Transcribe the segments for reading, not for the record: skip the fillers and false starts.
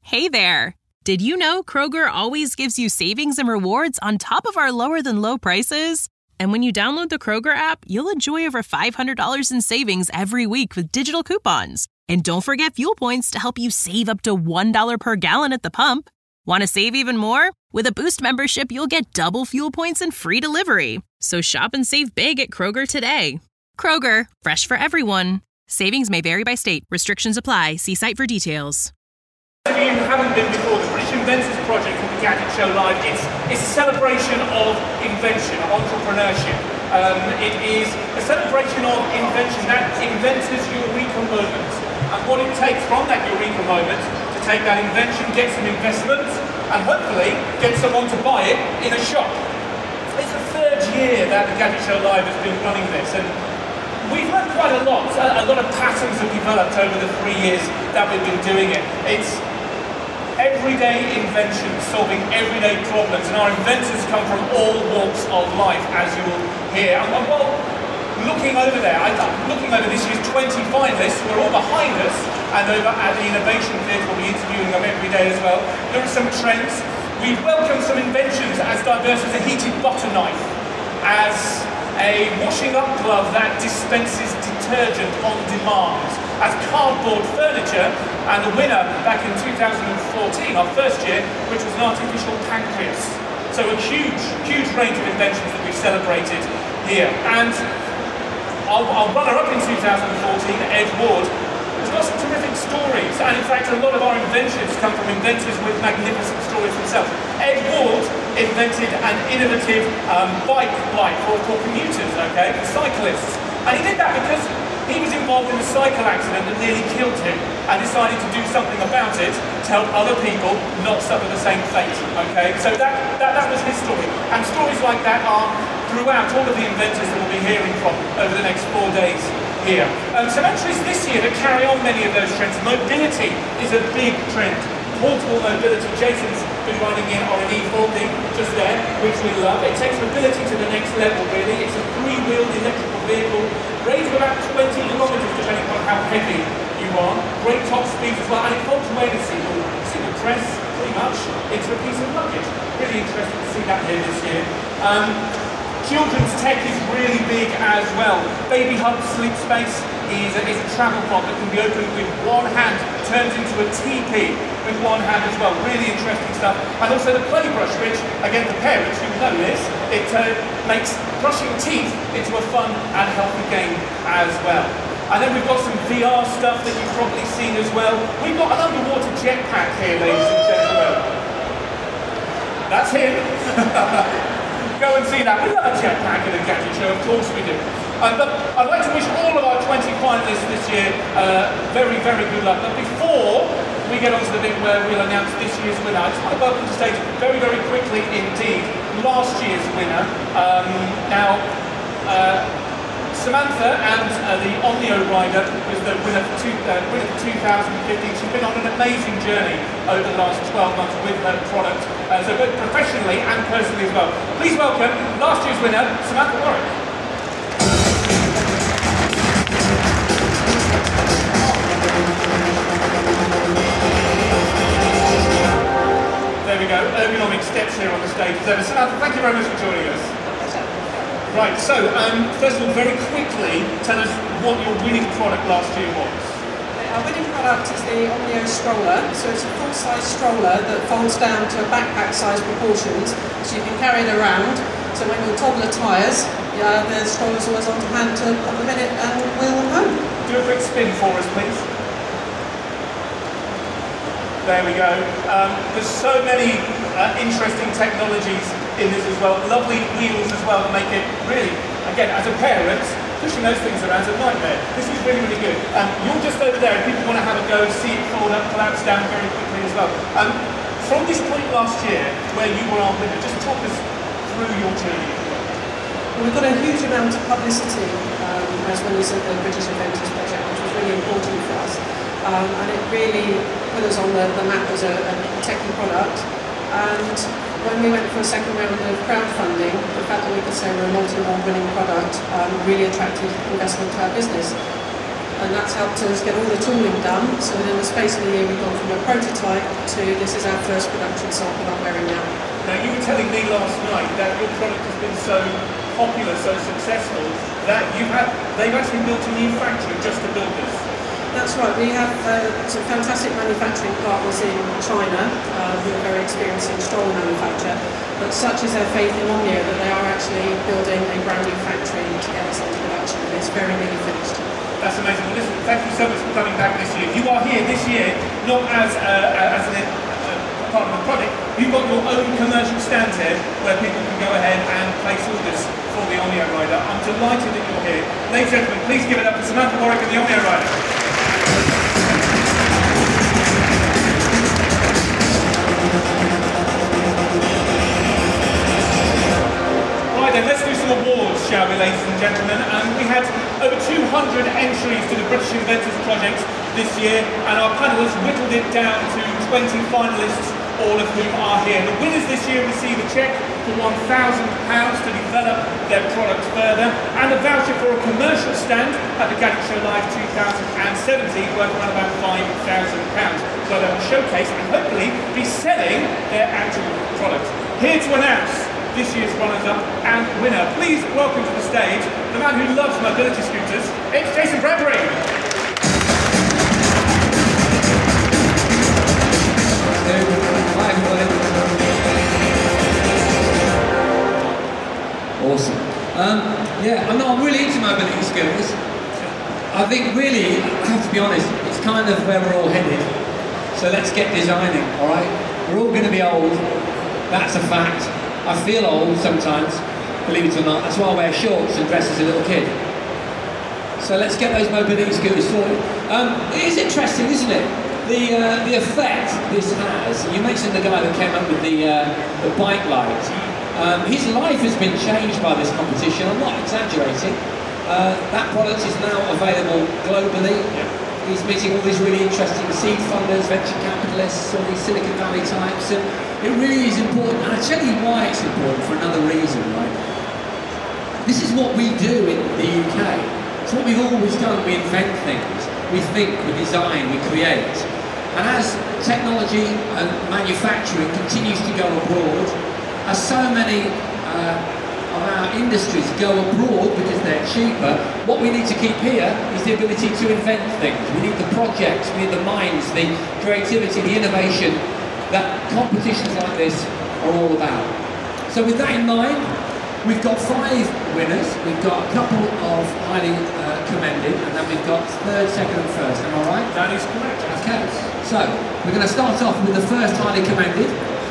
Hey there! Did you know Kroger always gives you savings and rewards on top of our lower-than-low prices? And when you download the Kroger app, you'll enjoy over $500 in savings every week with digital coupons. And don't forget fuel points to help you save up to $1 per gallon at the pump. Want to save even more? With a Boost membership, you'll get double fuel points and free delivery. So shop and save big at Kroger today. Kroger, fresh for everyone. Savings may vary by state. Restrictions apply. See site for details. If you haven't been before, the British Inventors Project from the Gadget Show Live, it's a celebration of invention, entrepreneurship. It is a celebration of invention, that inventor's eureka moment. And what it takes from that eureka moment to take that invention, get some investment, and hopefully get someone to buy it in a shop. It's the third year that the Gadget Show Live has been running this, and we've learned quite a lot. A lot of patterns have developed over the 3 years that we've been doing it. It's everyday invention, solving everyday problems, and our inventors come from all walks of life, as you will hear. And while looking over there, looking over this year's 20 finalists, who are all behind us, and over at the Innovation Theatre, we'll be interviewing them every day as well. There are some trends. We've welcomed some inventions as diverse as a heated butter knife, as a washing up glove that dispenses detergent on demand, as cardboard furniture, and the winner back in 2014, our first year, which was an artificial pancreas. So a huge range of inventions that we've celebrated here. And our runner-up in 2014, Ed Ward, has got some terrific stories, and in fact a lot of our inventions come from inventors with magnificent stories themselves. Ed Ward invented an innovative bike light for commuters, okay, for cyclists. And he did that because he was involved in a cycle accident that nearly killed him and decided to do something about it to help other people not suffer the same fate, okay? So that was his story. And stories like that are throughout all of the inventors that we'll be hearing from over the next 4 days here. Some entries this year that carry on many of those trends. Mobility is a big trend. Portable mobility. Jason's been riding in on an E40 just there, which we love. It takes mobility to the next level, really. It's a three-wheeled electrical vehicle, range of about 20 kilometres, depending on how heavy you are. Great top speed as well, and it folds away the single press, pretty much, into a piece of luggage. Really interesting to see that here this year. Children's tech is really big as well. Baby Hub Sleep Space is a travel pod that can be opened with one hand, turns into a teepee with one hand as well. Really interesting stuff. And also the Play Brush, which, again, for parents who know this, it makes brushing teeth into a fun and healthy game as well. And then we've got some VR stuff that you've probably seen as well. We've got an underwater jetpack here, ladies and gentlemen. That's him. Go and see that. We love a jetpack at a Gadget Show, of course we do. But I'd like to wish all of our 20 finalists this year very, very good luck. But before we get on to the bit where we'll announce this year's winner, I just want to welcome to stage very, very quickly indeed last year's winner. Samantha and the Omnio rider was the winner for 2015. She's been on an amazing journey over the last 12 months with her product, so both professionally and personally as well. Please welcome last year's winner, Samantha Warwick. There we go, ergonomic steps here on the stage. So Samantha, thank you very much for joining us. Right, so first of all, very quickly, tell us what your winning product last year was. Our winning product is the Omnio stroller. So it's a full-size stroller that folds down to backpack-size proportions, so you can carry it around. So when your toddler tires, the stroller's always on hand to pop them in it and wheel them home. Do a quick spin for us, please. There we go. There's so many interesting technologies in this as well. Lovely wheels as well that make it really, again, as a parent, pushing those things around is a nightmare. This is really, really good. You're just over there if people want to have a go, see it fold up, collapse down very quickly as well. From this point last year, where you were our winner, just talk us through your journey. Well, we've got a huge amount of publicity as winners of the British Inventors Project, which was really important for us. And it really put us on the map as a techie product. And when we went for a second round of crowdfunding, the fact that we could say we're a multi-award winning product really attracted investment to our business. and that's helped us get all the tooling done. So within the space of a year, we've gone from a prototype to this is our first production sample I'm wearing now. Now, you were telling me last night that your product has been so popular, so successful, that they've actually built a new factory just to build this. That's right. We have some fantastic manufacturing partners in China who are very experienced in stroll manufacture, but such is their faith in Omnia that they are actually building a brand new factory to get us into production, and it's very nearly finished. That's amazing. Well, listen, thank you so much for coming back this year. You are here this year not as part of the project. You've got your own commercial stand here where people can go ahead and place orders for the Omnia Rider. I'm delighted that you're here. Ladies and gentlemen, please give it up for Samantha Warwick and the Omnia Rider. Right then, let's do some awards, shall we, ladies and gentlemen? We had over 200 entries to the British Inventors Project this year, and our panel has whittled it down to 20 finalists, all of whom are here. The winners this year receive a cheque for £1,000 to develop their product further, and a voucher for a commercial stand at the Gadget Show Live 2017 worth around about £5,000, where they will showcase and hopefully be selling their actual product. Here to announce this year's runners-up and winner. Please welcome to the stage the man who loves mobility scooters. It's Jason Bradbury. Hi everybody. Awesome. I'm really into mobility scooters. I think really, I have to be honest, it's kind of where we're all headed. So let's get designing, alright? We're all going to be old. That's a fact. I feel old sometimes, believe it or not. That's why I wear shorts and dress as a little kid. So let's get those mobility scooters sorted. It is interesting, isn't it? The effect this has. You mentioned the guy that came up with the bike light. His life has been changed by this competition. I'm not exaggerating. That product is now available globally. He's meeting all these really interesting seed funders, venture capitalists, all these Silicon Valley types, and it really is important. And I'll tell you why it's important for another reason, right? This is what we do in the UK. It's what we've always done. We invent things. We think, we design, we create. And as technology and manufacturing continues to go abroad, as so many of our industries go abroad because they're cheaper, what we need to keep here is the ability to invent things. We need the projects, we need the minds, the creativity, the innovation that competitions like this are all about. So with that in mind, we've got 5 winners. We've got a couple of highly commended, and then we've got third, second and first. Am I right? That is correct. Okay. So we're going to start off with the first highly commended.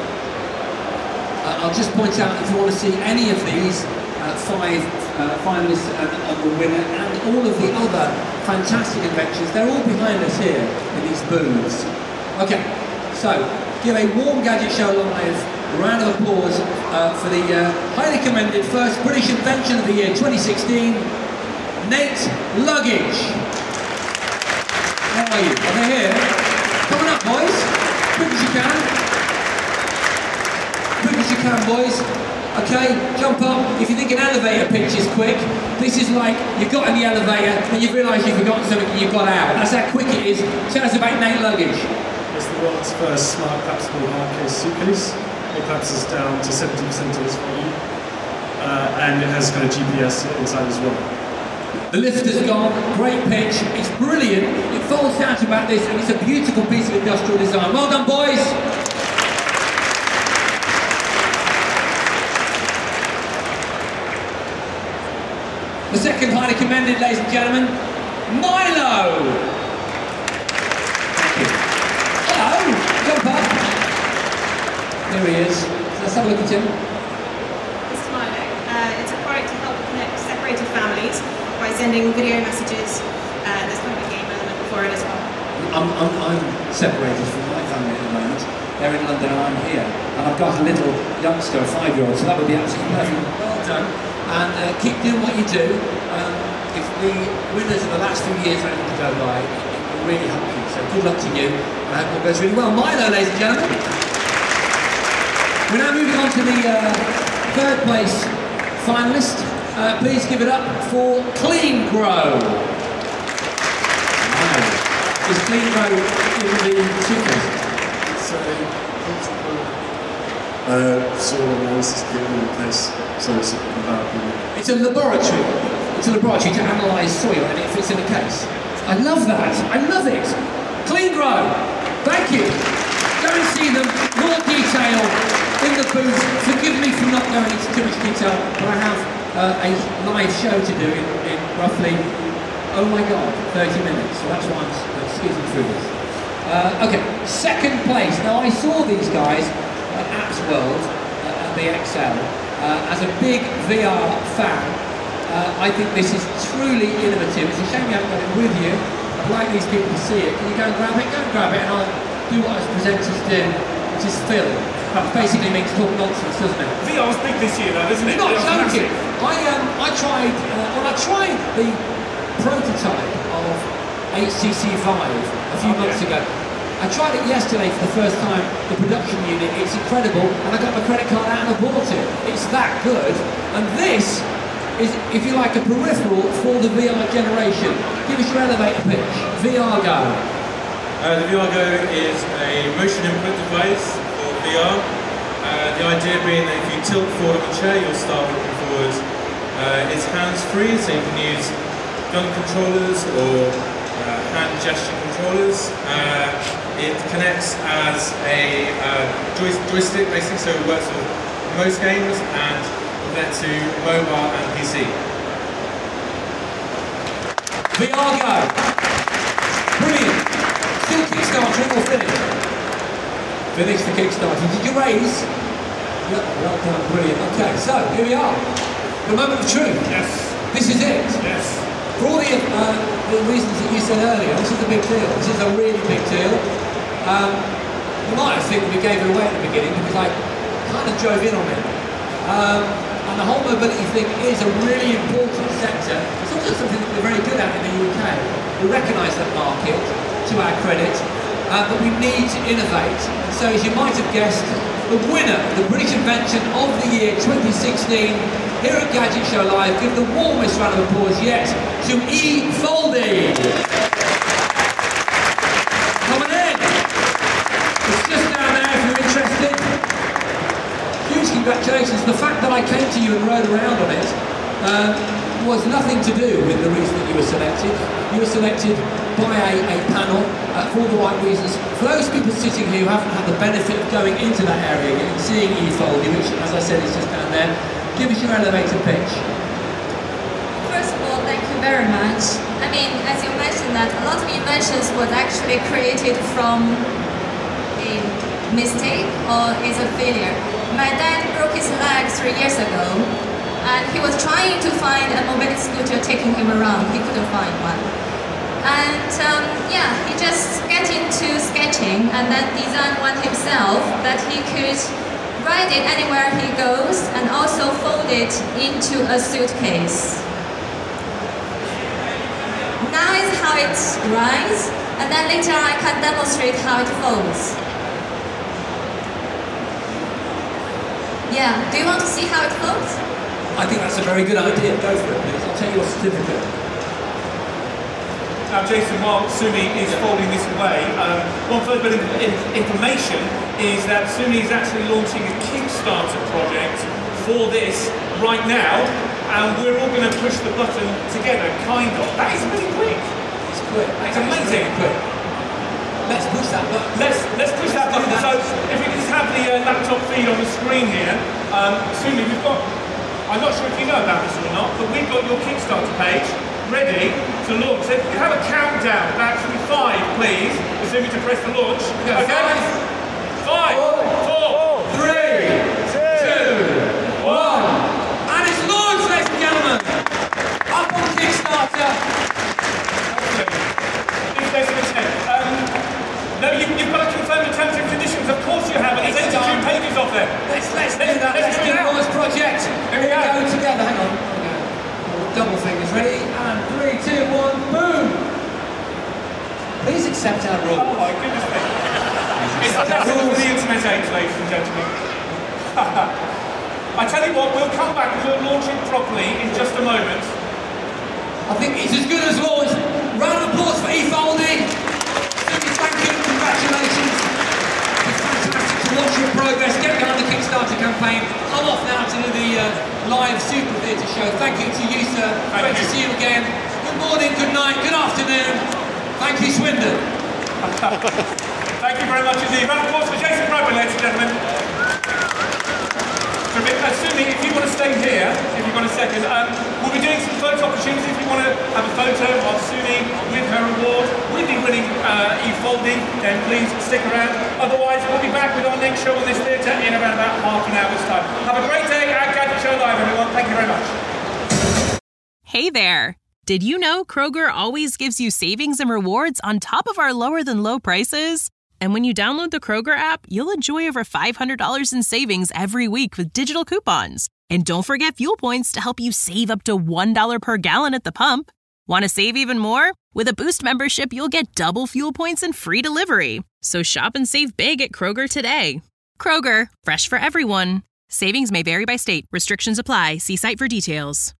I'll just point out, if you want to see any of these 5 finalists and the winner and all of the other fantastic inventions, they're all behind us here in these booths. Okay, so give a warm Gadget Show Live round of applause for the highly commended first British Invention of the Year 2016, Nate Luggage. How are you? Are they here? Coming up, boys. Quick as you can. Quick as you can, boys. Okay, jump up. If you think an elevator pitch is quick, this is like you got in the elevator and you realise you've forgotten something and you got out. That's how quick it is. Tell us about Nate Luggage. It's the world's first smart collapsible hard case suitcase. It collapses down to 70% of its volume, and it has kind of GPS inside as well. The lift has gone, great pitch, it's brilliant, it folds down to about this, and it's a beautiful piece of industrial design. Well done, boys! The second highly commended, ladies and gentlemen, Milo! Thank you. Hello, jump up. There he is. Let's have a look at him. This is Milo. It's a product to help connect separated families by sending video messages. There's kind of a game element for it as well. I'm separated from my family at the moment. They're in London and I'm here. And I've got a little youngster, a 5-year-old, so that would be absolutely perfect. Well done. And keep doing what you do. If the winners of the last few years are able to go by, it will really help you. So good luck to you. And I hope it goes really well. Milo, ladies and gentlemen. We're now moving on to the third place finalist. Please give it up for Clean Grow. Is Clean Grow in the suitcase? So, soil analysis kit in place, so it's compatible. It's a laboratory. It's a laboratory to analyse soil, and it fits in a case. I love that. I love it. Clean Grow. Thank you. Go and see them. More detail in the booth. Forgive me for not going into too much detail, but I have a live show to do in roughly, oh my God, 30 minutes. So that's why I'm squeezing through this. Okay, second place. Now I saw these guys at Apps World at the XL. As a big VR fan, I think this is truly innovative. It's a shame you haven't got it with you. I'd like these people to see it. Can you go and grab it? Go and grab it, and I'll do what us presenters do, which is film. That basically means talk nonsense, doesn't it? VR's big this year, though, isn't it? Not joking. I tried the prototype of HTC Vive a few months ago. I tried it yesterday for the first time, the production unit. It's incredible, and I got my credit card out and I bought it. It's that good, and this is, if you like, a peripheral for the VR generation. Give us your elevator pitch. VR Go. The VR Go is a motion input device for VR. The idea being that if you tilt forward on the chair, you'll start looking forward. It's hands-free, so you can use gun controllers or hand gesture controllers. It connects as a joystick, basically, so it works with most games and connects to mobile and PC. VR Go. Brilliant. Still Kickstarter or finished? Finished the Kickstarter. Did you raise? Yep, well done, brilliant. Okay, so here we are. The moment of truth. Yes. This is it. Yes. For all the reasons that you said earlier, this is a big deal. This is a really big deal. You might have think we gave it away at the beginning because I kind of drove in on it. And the whole mobility thing is a really important sector. It's also something that we're very good at in the UK. We recognise that market to our credit, but we need to innovate. And so, as you might have guessed, the winner of the British Invention of the Year 2016 here at Gadget Show Live, give the warmest round of applause yet to eFolding. Coming in. It's just down there if you're interested. Huge congratulations. The fact that I came to you and rode around on it was nothing to do with the reason that you were selected. You were selected by a panel for the right reasons. For those people sitting here who haven't had the benefit of going into that area and seeing eFolding, which, as I said, is just down there, give us your elevator pitch. First of all, thank you very much. I mean, as you mentioned that a lot of inventions was actually created from a mistake or is a failure. My dad broke his leg 3 years ago, and he was trying to find a mobility scooter taking him around. He couldn't find one. And he just got into sketching and then designed one himself that he could ride it anywhere he goes and also fold it into a suitcase. Now is how it rides, and then later I can demonstrate how it folds. Yeah, do you want to see how it folds? I think that's a very good idea. Go for it, please. I'll take your certificate. Now, Jason, while Sumi is folding this away, one further bit of information is that Sumi is actually launching a Kickstarter project for this right now, and we're all going to push the button together, kind of. That is really quick. It's quick. It's amazing. Really quick. Let's push that button. Let's push that button. So, if we can just have the laptop feed on the screen here, Sumi, we've got. I'm not sure if you know about this or not, but we've got your Kickstarter page ready to launch. So if you have a countdown, that should be 5, please. Assuming to press the launch. Okay. 5, 4, 3, 2, 1. And it's launched, ladies and gentlemen. Up on Kickstarter. No, you've got to confirm the terms and conditions. Of course you have. It's 82 pages off there. Let's do that. Let's do the launch project. Here we go together. Hang on. Double fingers. Ready? And 3, 2, 1. Boom. Please accept our rules. Oh my goodness me. It's a lesson for the internet age, ladies and gentlemen. I tell you what, we'll come back and we'll launch it properly in just a moment. I think it's as good as launch Round of applause for Efoldi. Susie, thank you, congratulations. It's fantastic to watch your progress. Get behind the Kickstarter campaign. I'm off now to do the live Super Theatre show. Thank you to you, sir. Great to see you again. Good morning, good night, good afternoon. Thank you, Swindon. Thank you very much indeed. Round of applause for Jason Bradbury, ladies and gentlemen. Assuming if you want to stay here, if you've got a second, we'll be doing some photo opportunities. If you want to have a photo of Sumi with her award, with the winning Efoldi, then please stick around. Otherwise, we'll be back with our next show on this theatre in around about half an hour's time. Have a great day at Gadget Show Live, everyone. Thank you very much. Hey there! Did you know Kroger always gives you savings and rewards on top of our lower than low prices? And when you download the Kroger app, you'll enjoy over $500 in savings every week with digital coupons. And don't forget fuel points to help you save up to $1 per gallon at the pump. Want to save even more? With a Boost membership, you'll get double fuel points and free delivery. So shop and save big at Kroger today. Kroger, fresh for everyone. Savings may vary by state. Restrictions apply. See site for details.